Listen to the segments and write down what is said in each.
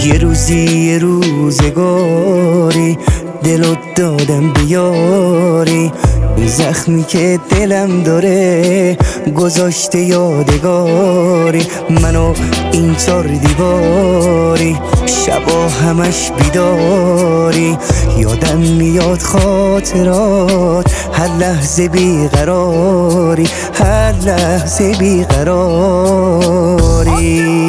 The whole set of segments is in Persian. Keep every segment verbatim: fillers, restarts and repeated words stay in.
یه روزی یه روزگاری دلت دادم بیاری، این زخمی که دلم داره گذاشته یادگاری. منو این چار دیواری شبا همش بیداری، یادم میاد خاطرات هر لحظه بیقراری، هر لحظه بیقراری.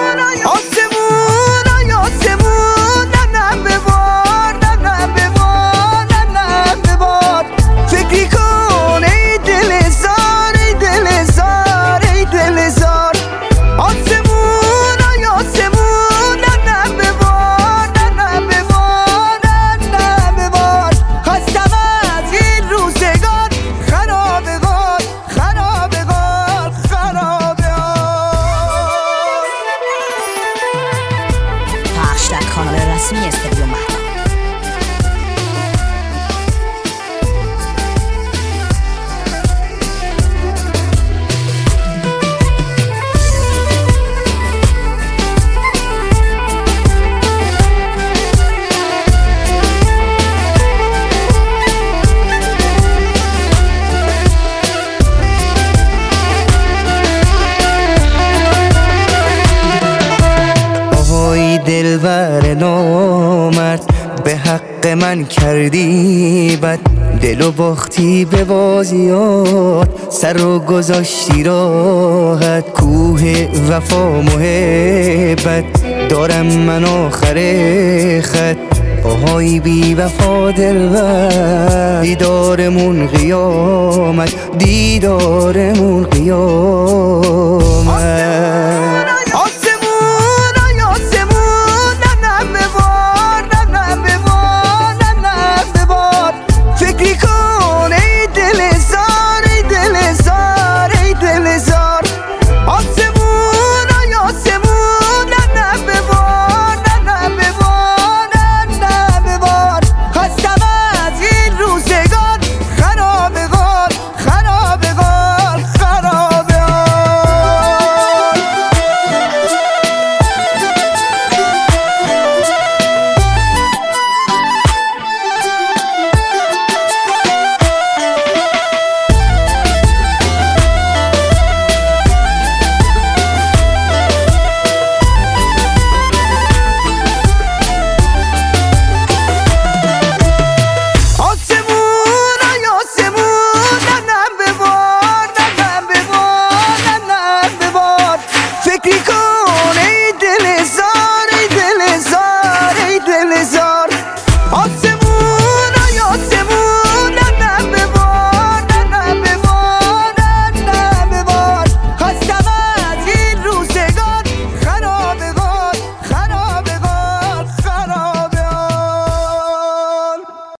در کانال رسمی استودیو مهتاب. دلبر نامرد به حق من کردی بد، دلو باختی به بازیات سر رو گذاشتی راحت. کوه وفا محبت دارم من آخر خط، آهای بی وفا دلبر دیدارمون قیامت، دیدارمون قیامت.